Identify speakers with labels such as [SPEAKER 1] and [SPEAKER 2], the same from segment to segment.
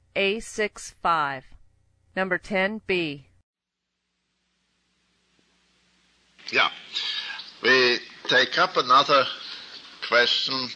[SPEAKER 1] A65. Number 10B.
[SPEAKER 2] Yeah. We take up another question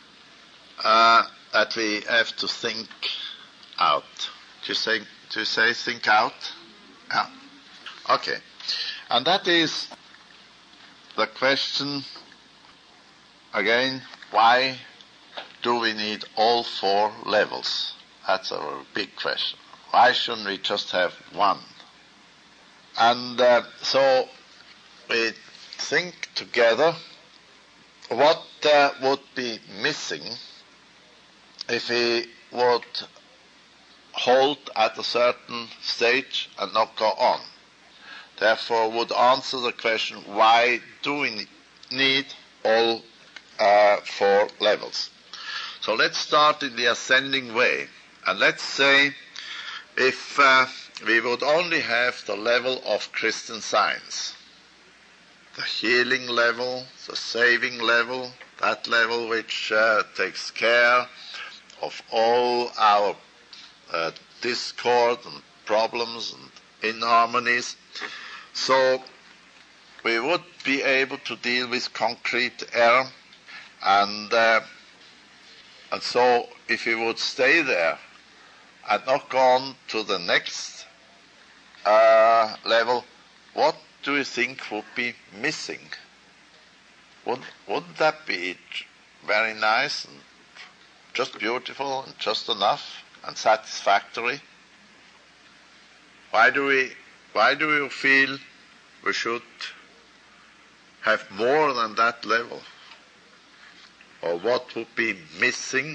[SPEAKER 2] that we have to think out. Do you say think out? Yeah. Okay. And that is the question, again, why do we need all four levels? That's a big question. Why shouldn't we just have one? And so we think together what would be missing if we would hold at a certain stage and not go on. Therefore, would answer the question, why do we need all four levels? So let's start in the ascending way. And let's say if we would only have the level of Christian Science, the healing level, the saving level, that level which takes care of all our discord and problems and inharmonies. So we would be able to deal with concrete error, and so if we would stay there and not go on to the next level, what do you think would be missing? Wouldn't that be very nice and just beautiful and just enough and satisfactory? Why do you feel we should have more than that level? Or what would be missing?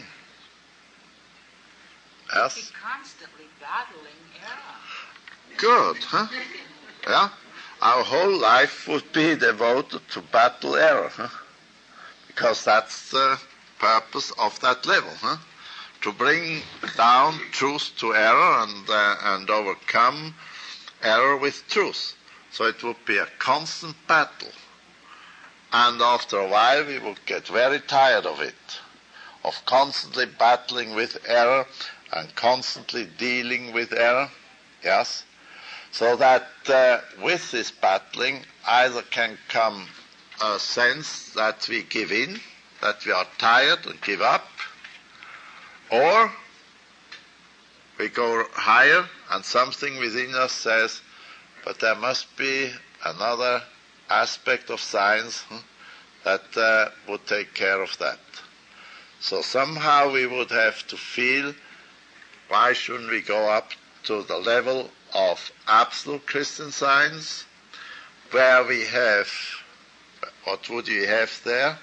[SPEAKER 2] Yes?
[SPEAKER 3] Be constantly battling error.
[SPEAKER 2] Good, huh? Yeah? Our whole life would be devoted to battle error, huh? Because that's the purpose of that level, huh? To bring down truth to error and overcome error with truth. So it would be a constant battle. And after a while we would get very tired of it, of constantly battling with error and constantly dealing with error. Yes? So that with this battling either can come a sense that we give in, that we are tired and give up, or we go higher and something within us says, but there must be another aspect of science that would take care of that. So somehow we would have to feel, why shouldn't we go up to the level of absolute Christian Science, where we have, what would you have there?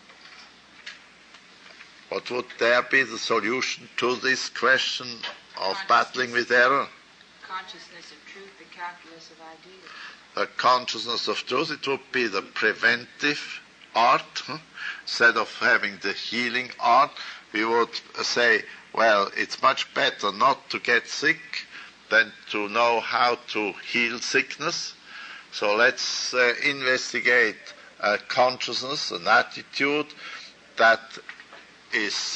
[SPEAKER 2] What would there be the solution to this question of battling with error?
[SPEAKER 3] Consciousness of truth, the calculus of ideas.
[SPEAKER 2] The consciousness of truth, it would be the preventive art. Instead of having the healing art, we would say, well, it's much better not to get sick than to know how to heal sickness. So let's investigate consciousness, an attitude that is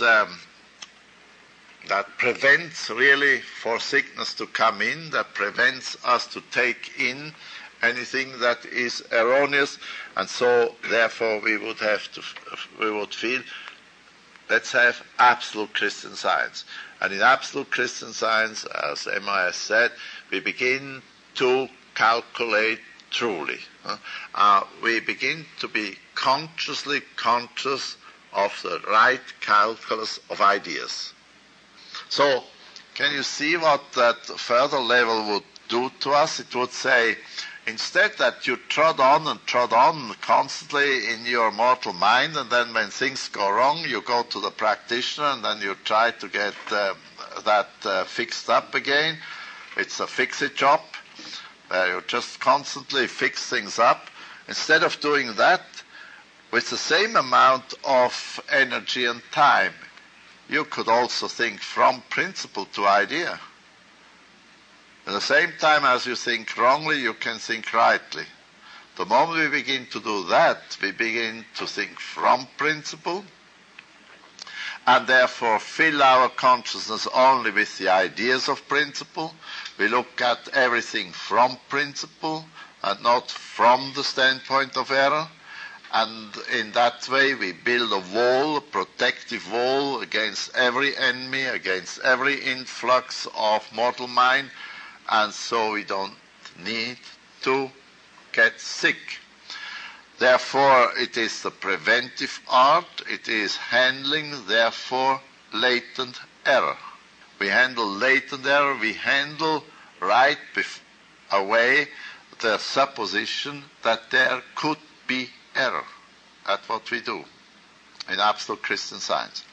[SPEAKER 2] that prevents really for sickness to come in, that prevents us to take in anything that is erroneous, and so therefore we would feel, let's have absolute Christian Science. And in absolute Christian Science, as Emma has said, we begin to calculate truly. We begin to be consciously conscious of the right calculus of ideas. So, can you see what that further level would do to us? It would say, instead that you trod on constantly in your mortal mind, and then when things go wrong, you go to the practitioner and then you try to get that fixed up again. It's a fix-it job, where you just constantly fix things up. Instead of doing that, with the same amount of energy and time, you could also think from principle to idea. At the same time as you think wrongly, you can think rightly. The moment we begin to do that, we begin to think from principle, and therefore fill our consciousness only with the ideas of principle. We look at everything from principle and not from the standpoint of error. And in that way we build a wall, a protective wall against every enemy, against every influx of mortal mind, and so we don't need to get sick. Therefore, it is the preventive art. It is handling, therefore, latent error. We handle latent error. We handle right away the supposition that there could be error. That's what we do in absolute Christian Science.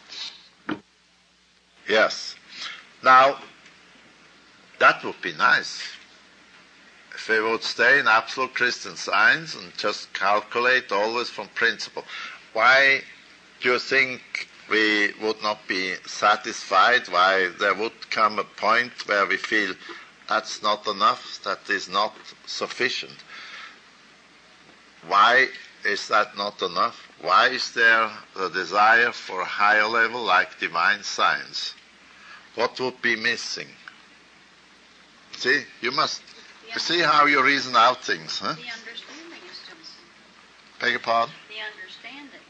[SPEAKER 2] Yes. Now, that would be nice if we would stay in absolute Christian Science and just calculate always from principle. Why do you think we would not be satisfied? Why there would come a point where we feel that's not enough, that is not sufficient? Why is that not enough? Why is there the desire for a higher level like divine science? What would be missing? See, you see how you reason out things, huh?
[SPEAKER 4] The understanding is still missing.
[SPEAKER 2] Beg your pardon?
[SPEAKER 4] The understanding.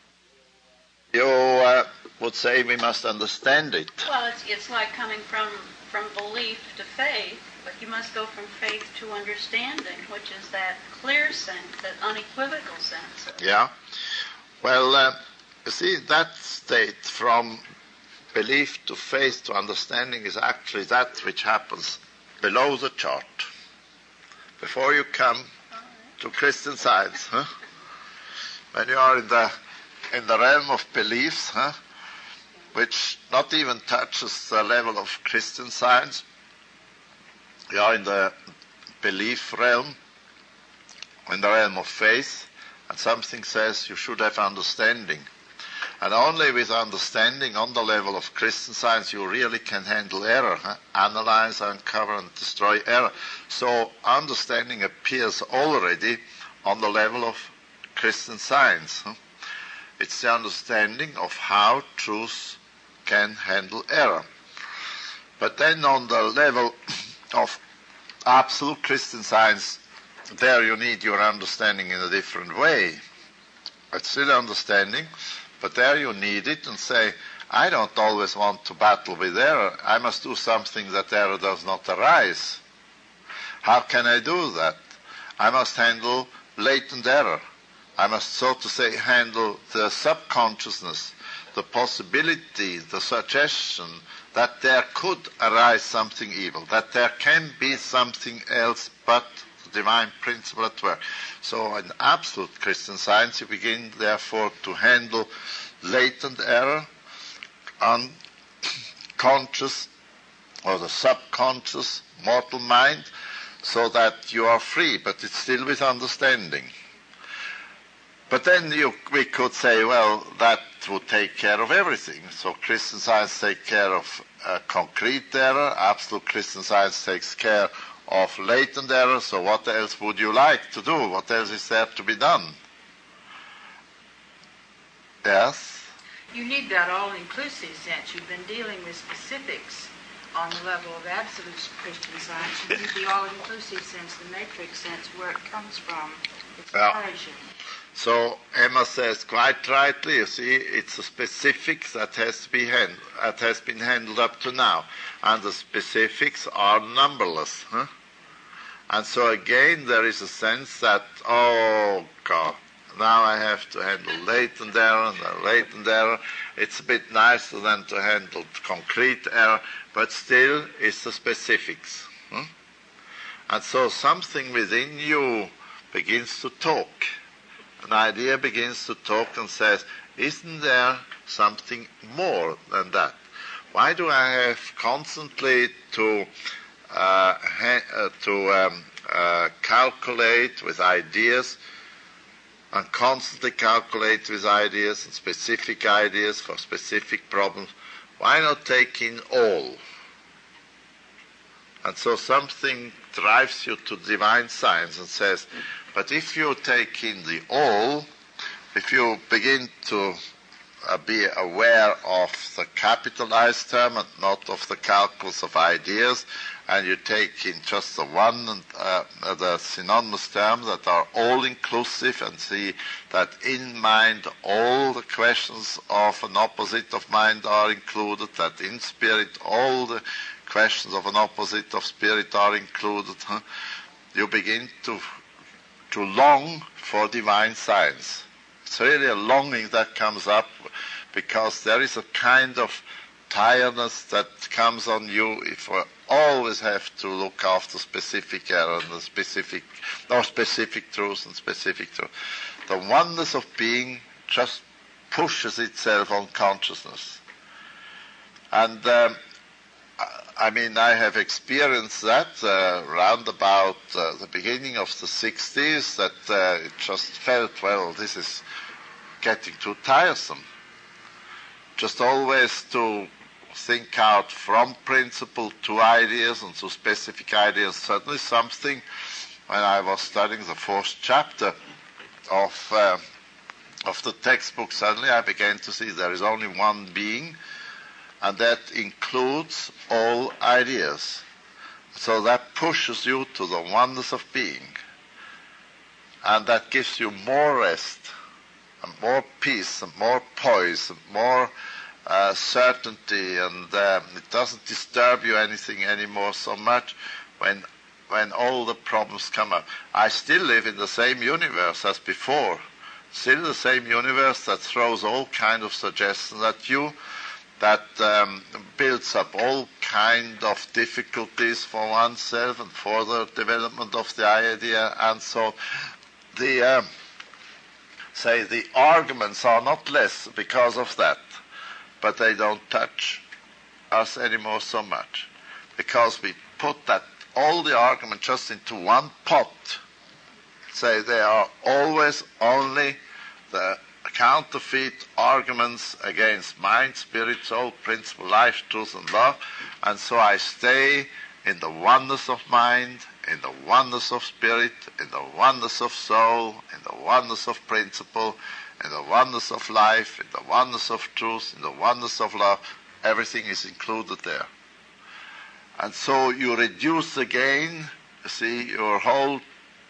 [SPEAKER 2] You would say we must understand it.
[SPEAKER 4] Well, it's like coming from belief to faith, but you must go from faith to understanding, which is that clear sense, that unequivocal sense.
[SPEAKER 2] Yeah. Well, you see, that state from belief to faith to understanding is actually that which happens below the chart. Before you come to Christian Science, huh? When you are in the realm of beliefs, huh? Which not even touches the level of Christian Science, you are in the belief realm, in the realm of faith, and something says you should have understanding. And only with understanding on the level of Christian Science you really can handle error, analyze, uncover, and destroy error. So understanding appears already on the level of Christian Science. It's the understanding of how truth can handle error. But then on the level of absolute Christian Science, there you need your understanding in a different way. It's still understanding, but there you need it and say, I don't always want to battle with error. I must do something that error does not arise. How can I do that? I must handle latent error. I must, so to say, handle the subconsciousness, the possibility, the suggestion that there could arise something evil, that there can be something else but the divine principle at work. So in absolute Christian Science you begin therefore to handle latent error, unconscious or the subconscious mortal mind, so that you are free, but it's still with understanding. But then we could say, well, that would take care of everything. So Christian Science takes care of concrete error, absolute Christian Science takes care of latent error, so what else would you like to do? What else is there to be done? Yes?
[SPEAKER 3] You need that all-inclusive sense. You've been dealing with specifics on the level of absolute Christian Science. You need the all-inclusive sense, the matrix sense, where it comes from. It's origin.
[SPEAKER 2] So Emma says quite rightly, you see, it's the specifics that has been handled up to now. And the specifics are numberless. Huh? And so again there is a sense that, oh God, now I have to handle latent error and latent error. It's a bit nicer than to handle concrete error, but still it's the specifics. Huh? And so something within you begins to talk. An idea begins to talk and says, isn't there something more than that? Why do I have constantly to calculate with ideas and constantly calculate with ideas and specific ideas for specific problems? Why not take in all? And so something drives you to divine science and says, but if you take in the all, if you begin to be aware of the capitalized term and not of the calculus of ideas, and you take in just the one and the synonymous terms that are all-inclusive, and see that in mind all the questions of an opposite of mind are included, that in spirit all the questions of an opposite of spirit are included, you begin to long for divine science. It's really a longing that comes up, because there is a kind of tiredness that comes on you if you always have to look after specific error and specific truth and specific truth. The oneness of being just pushes itself on consciousness. And I have experienced that round about the beginning of the 60s, that it just felt, well, this is getting too tiresome. Just always to think out from principle to ideas and to specific ideas. Certainly something, when I was studying the 4th chapter of the textbook, suddenly I began to see there is only one being, and that includes all ideas. So that pushes you to the oneness of being. And that gives you more rest, and more peace, and more poise, and more certainty, and it doesn't disturb you anything anymore so much when all the problems come up. I still live in the same universe as before, still the same universe that throws all kind of suggestions at you, that builds up all kind of difficulties for oneself and for the development of the idea, and so the arguments are not less because of that, but they don't touch us anymore so much, because we put that all the argument just into one pot. Say they are always only the counterfeit arguments against mind, spirit, soul, principle, life, truth, and love, and so I stay in the oneness of mind, in the oneness of spirit, in the oneness of soul, in the oneness of principle, in the oneness of life, in the oneness of truth, in the oneness of love. Everything is included there. And so you reduce again, your whole,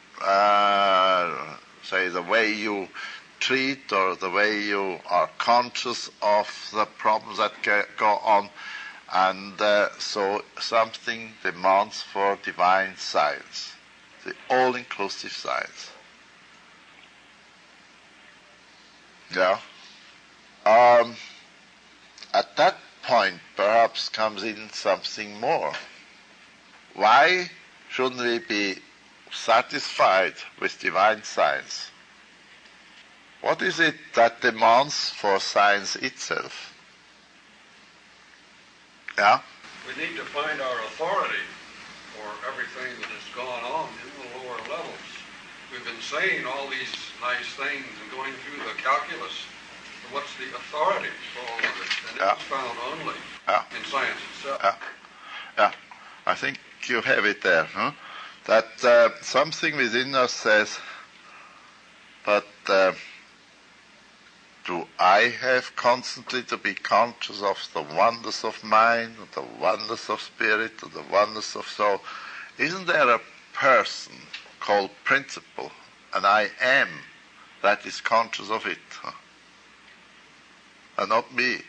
[SPEAKER 2] the way you treat or the way you are conscious of the problems that go on. And so something demands for divine science, the all-inclusive science. Yeah. At that point, perhaps comes in something more. Why shouldn't we be satisfied with divine science? What is it that demands for science itself? Yeah?
[SPEAKER 5] We need to find our authority for everything that has gone on in the lower levels. We've been saying all these nice things and going through the calculus. But what's the authority for all of it? And it's found only in science itself.
[SPEAKER 2] Yeah. I think you have it there. Huh? That something within us says, but do I have constantly to be conscious of the oneness of mind, the oneness of spirit, the oneness of soul? Isn't there a person called principle, and I am, that is conscious of it, and not me?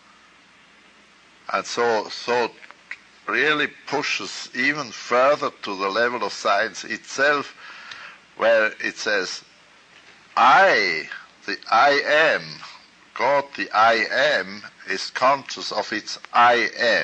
[SPEAKER 2] And so really pushes even further to the level of science itself, where it says, I, the I am, God the I am, is conscious of its I am.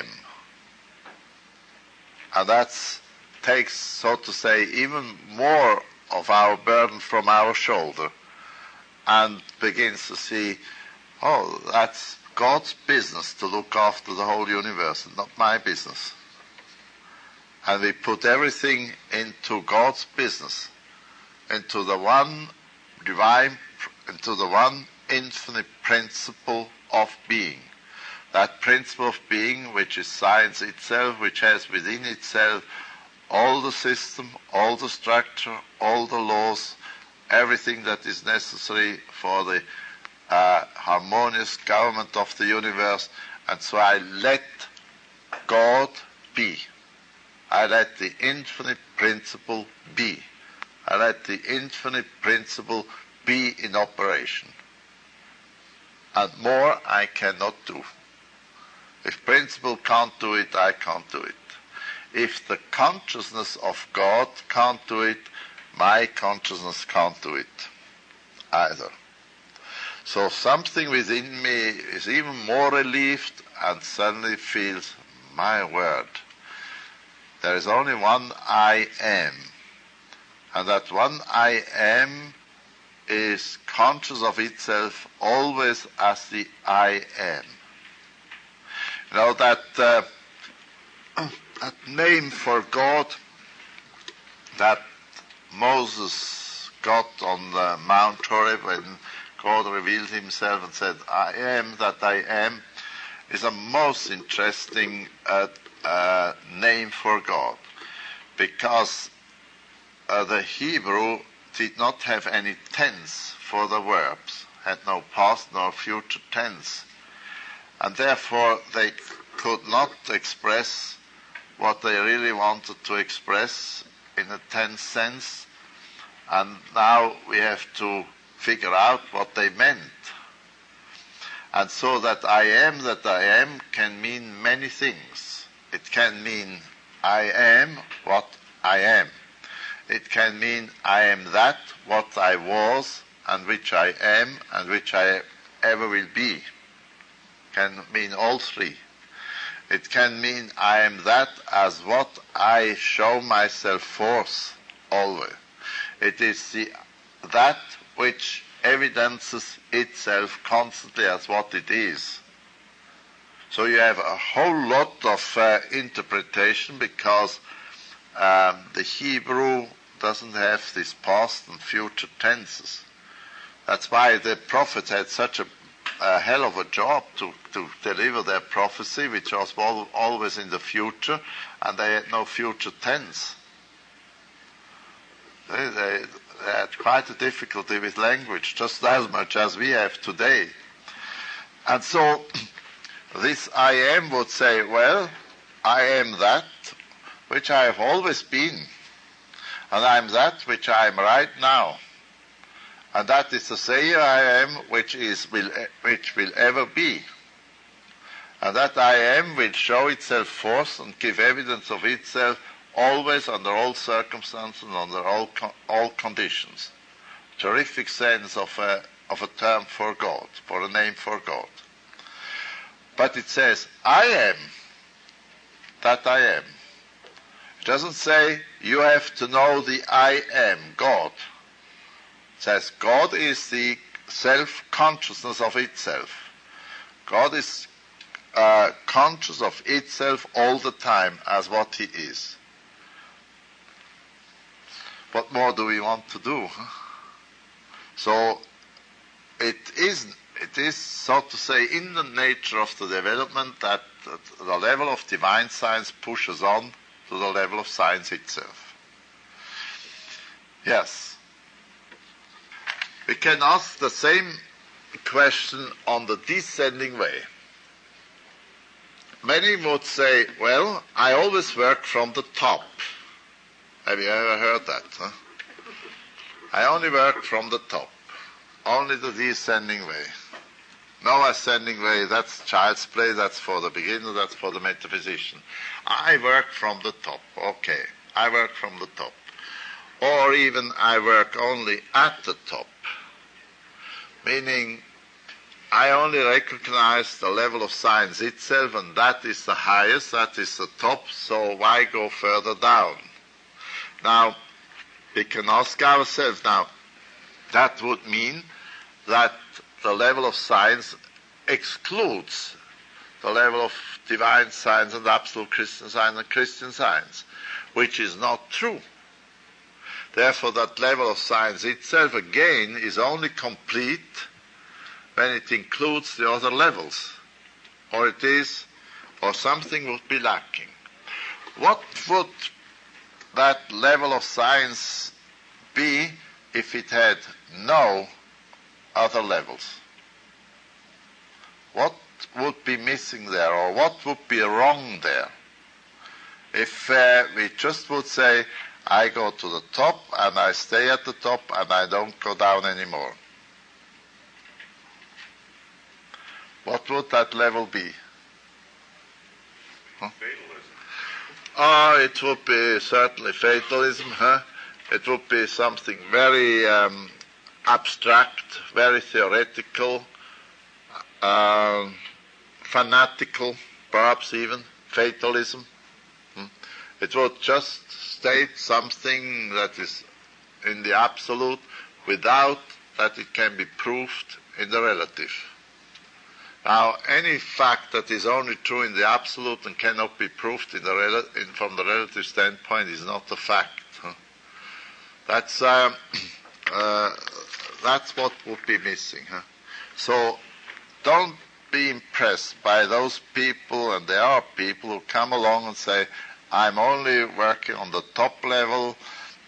[SPEAKER 2] And that takes, so to say, even more of our burden from our shoulder, and begins to see, oh, that's God's business to look after the whole universe, and not my business. And we put everything into God's business, into the one divine, into the one infinite principle of being. That principle of being, which is science itself, which has within itself all the system, all the structure, all the laws, everything that is necessary for the harmonious government of the universe, and so I let God be. I let the infinite principle be. I let the infinite principle be in operation. And more I cannot do. If principle can't do it, I can't do it. If the consciousness of God can't do it, my consciousness can't do it either. So something within me is even more relieved and suddenly feels, my word, there is only one I am. And that one I am is conscious of itself always as the I am. You know, that name for God that Moses got on the Mount Horeb when God revealed himself and said, I am that I am, is a most interesting name for God, because the Hebrew did not have any tense for the verbs, had no past nor future tense, and therefore they could not express what they really wanted to express in a tense sense, and now we have to figure out what they meant. And so that I am can mean many things. It can mean I am what I am. It can mean I am that what I was and which I am and which I ever will be. Can mean all three. It can mean I am that as what I show myself forth always. It is that which evidences itself constantly as what it is. So you have a whole lot of interpretation, because the Hebrew doesn't have this past and future tenses. That's why the prophets had such a hell of a job to deliver their prophecy, which was always in the future, and they had no future tense. They had quite a difficulty with language, just as much as we have today. And so this I am would say, well, I am that which I have always been, and I am that which I am right now. And that is to say, I am which will ever be. And that I am will show itself forth and give evidence of itself always, under all circumstances, under all conditions. Terrific sense of a term for God, for a name for God. But it says, I am that I am. It doesn't say you have to know the I am, God. It says God is the self-consciousness of itself. God is conscious of itself all the time as what he is. What more do we want to do? So it is, so to say, in the nature of the development that the level of divine science pushes on to the level of science itself. Yes. We can ask the same question on the descending way. Many would say, well, I always work from the top. Have you ever heard that? Huh? I only work from the top. Only the descending way. No ascending way, that's child's play, that's for the beginner, that's for the metaphysician. I work from the top. Okay, I work from the top. Or even I work only at the top. Meaning, I only recognize the level of science itself, and that is the highest, that is the top, so why go further down? Now, we can ask ourselves now, that would mean that the level of science excludes the level of divine science and absolute Christian science and Christian science, which is not true. Therefore, that level of science itself, again, is only complete when it includes the other levels, or something would be lacking. What would that level of science be if it had no other levels? what would be missing there, or what would be wrong there? If we just would say, I go to the top and I stay at the top and I don't go down anymore. What would that level be? Huh?
[SPEAKER 5] Fatalism.
[SPEAKER 2] It would be certainly fatalism. It would be something very abstract, very theoretical, fanatical, perhaps even fatalism. It would just state something that is in the absolute without that it can be proved in the relative. Now, any fact that is only true in the absolute and cannot be proved from the relative standpoint is not a fact. That's what would be missing. So, don't be impressed by those people, and there are people who come along and say, I'm only working on the top level,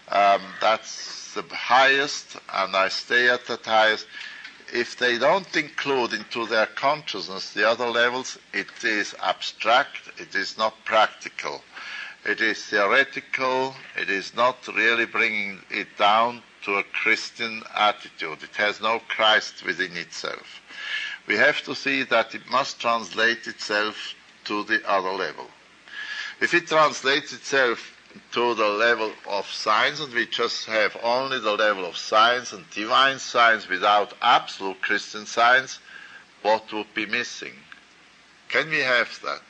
[SPEAKER 2] that's the highest, and I stay at that highest. If they don't include into their consciousness the other levels, it is abstract, it is not practical. It is theoretical, it is not really bringing it down to a Christian attitude. It has no Christ within itself. We have to see that it must translate itself to the other level. If it translates itself to the level of science, and we just have only the level of science and divine science without absolute Christian science, what would be missing? Can we have that?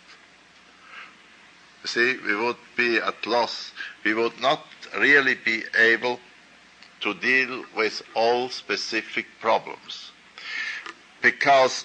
[SPEAKER 2] You see, we would be at loss. We would not really be able to deal with all specific problems, because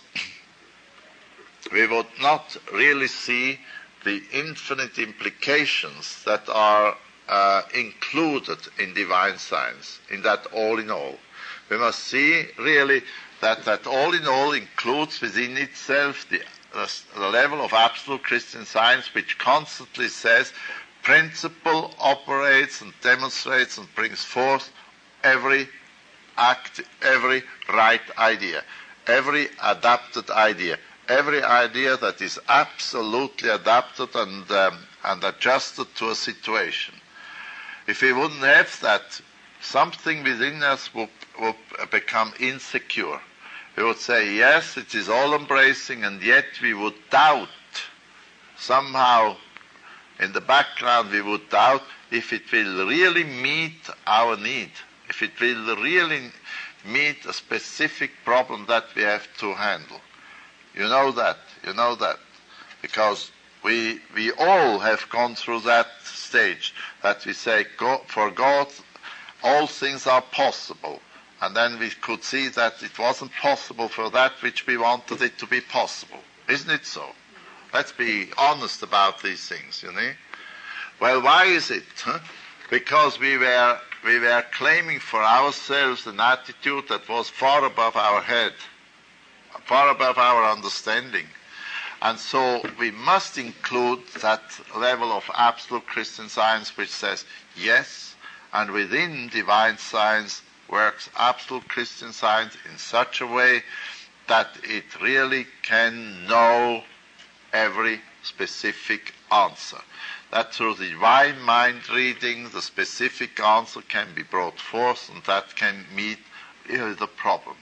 [SPEAKER 2] we would not really see the infinite implications that are included in divine science, in that all in all. We must see really that all in all includes within itself the level of absolute Christian science, which constantly says principle operates and demonstrates and brings forth every act, every right idea, every adapted idea, every idea that is absolutely adapted and adjusted to a situation. If we wouldn't have that, something within us would become insecure. We would say, yes, it is all-embracing, and yet we would doubt. Somehow, in the background, we would doubt if it will really meet our need, if it will really meet a specific problem that we have to handle. You know that, because we all have gone through that stage, that we say, for God, all things are possible. And then we could see that it wasn't possible for that which we wanted it to be possible. Isn't it so? Let's be honest about these things, you know. Well, why is it? Because we were claiming for ourselves an attitude that was far above our head, far above our understanding. And so we must include that level of absolute Christian science which says, yes, and within divine science works absolute Christian science in such a way that it really can know every specific answer. That through the divine mind reading, the specific answer can be brought forth, and that can meet the problem.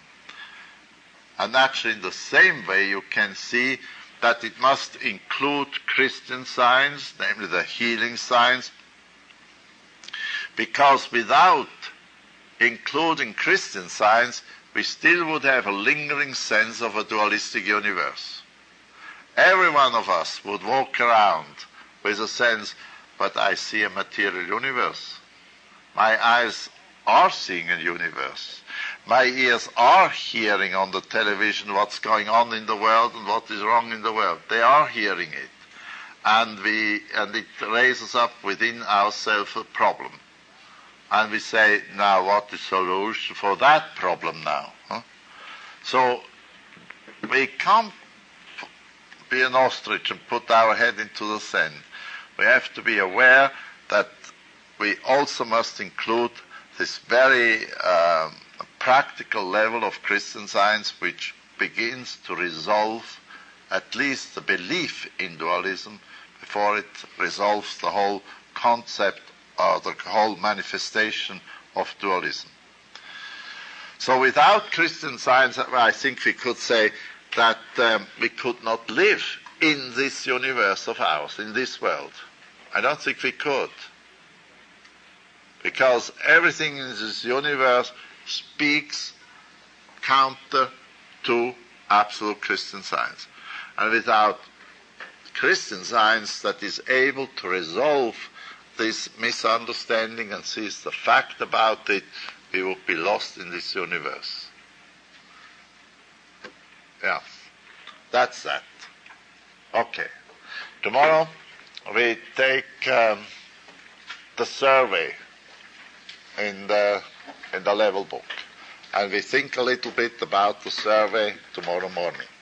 [SPEAKER 2] And actually in the same way you can see that it must include Christian science, namely the healing science, because without including Christian science, we still would have a lingering sense of a dualistic universe. Every one of us would walk around with a sense, but I see a material universe. My eyes are seeing a universe. My ears are hearing on the television what's going on in the world and what is wrong in the world. They are hearing it. And it raises up within ourselves a problem. And we say, now what is the solution for that problem now? So we can't be an ostrich and put our head into the sand. We have to be aware that we also must include this very practical level of Christian science which begins to resolve at least the belief in dualism before it resolves the whole concept or the whole manifestation of dualism. So without Christian Science, I think we could say that we could not live in this universe of ours, in this world. I don't think we could. Because everything in this universe speaks counter to absolute Christian Science. And without Christian Science that is able to resolve this misunderstanding and sees the fact about it, we would be lost in this universe. Yeah, that's that. Okay. Tomorrow we take the survey in the level book, and we think a little bit about the survey tomorrow morning.